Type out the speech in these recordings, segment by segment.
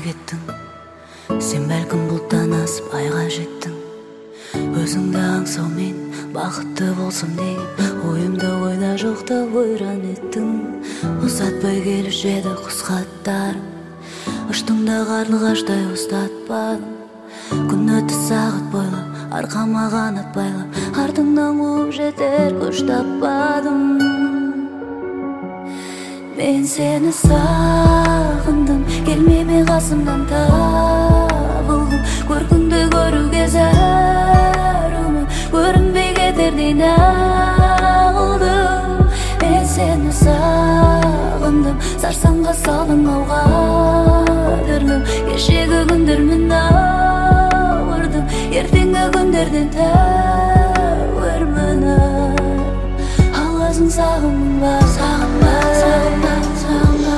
кеттің. Сен бәлкім бұлттан асып айға жеттің. Өзіңді аңсаумен бақытты болсам деген ойымда ойда жоқта ойран еттің. Ұзатпай келіп жеді құс хаттарым, ұштыңда қарлығаштай ұстатпадым. Күн өтті сағат бойлап, арқама қанат байлап, артыңнан қуып жетер күш таппадым. Мен сені сағындым, келмеме қасымнан табылдым. Көркіңді көруге зәрумін, көрінбей кетердей нағылдым. Мен сені сағындым, сарсаңға салдың ауға дірнім. Кешегі күндермен ауырдым, ертеңгі күндерден тәуірмін. Аласың сағынба, сағынба, сағынба, сағынба.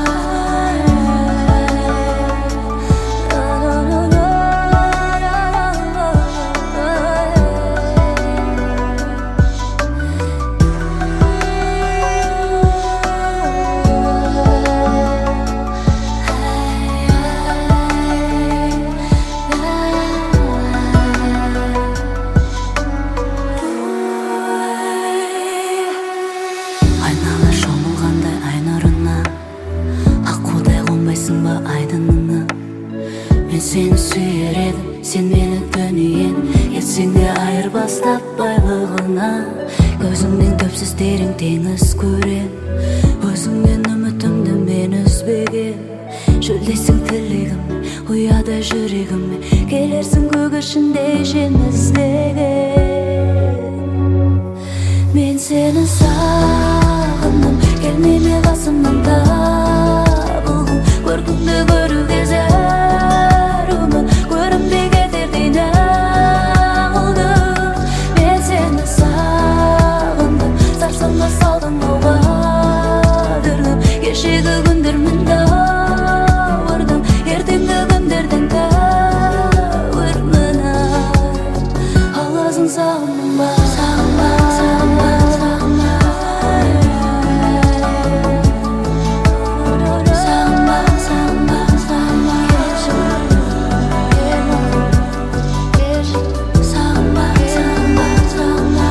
Айналар шомылғандай ай нұрына, аққудай қонбайсың ба айдынына. Мен сені сүйер едім, сен мені дүниен, ертсең де айырбастап байлығына. Көзіңнен төпсіз терең теңіз көрем, өзіңнен үмітімді мен үзбеген. Шөлдейсің тілегім, ұядай жүрегіме, келерсің көгершіндей жем іздеген. Мен сені сағындым, келмеме қасымнан табылдым. Көркіңді көруге зәрумін, көрінбей кетердей нағылдым. Мен сені сағындым, сарсаңға салдың ауға дірнім. Кешегі күндермен ауырдым, ертеңгі күндерден тәуірмін. Аласың сағындың ба, сағынба, сағынба, сағынба. Сағынба, сағынба, сағынба. Сағынба, сағынба, сағынба.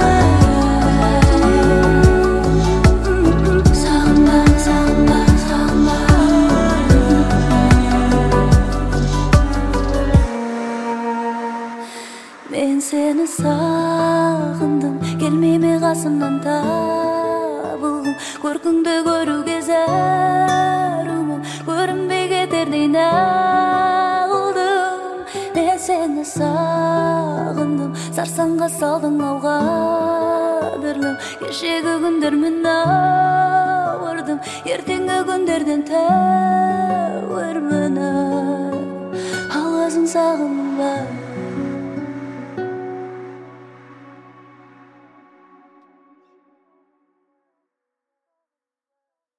Сағынба, сағынба, сағынба. Мен сені сағындым, келмеме қасымнан табылдым. Көркіңді көруге зәрумін, көрінбей кетердей нағылдым. Мен сені сағындым, сарсаңға салдың ауға дірнім. Кешегі күндермен ауырдым, ертеңгі күндерден тәуірмін. Аласың сағынба.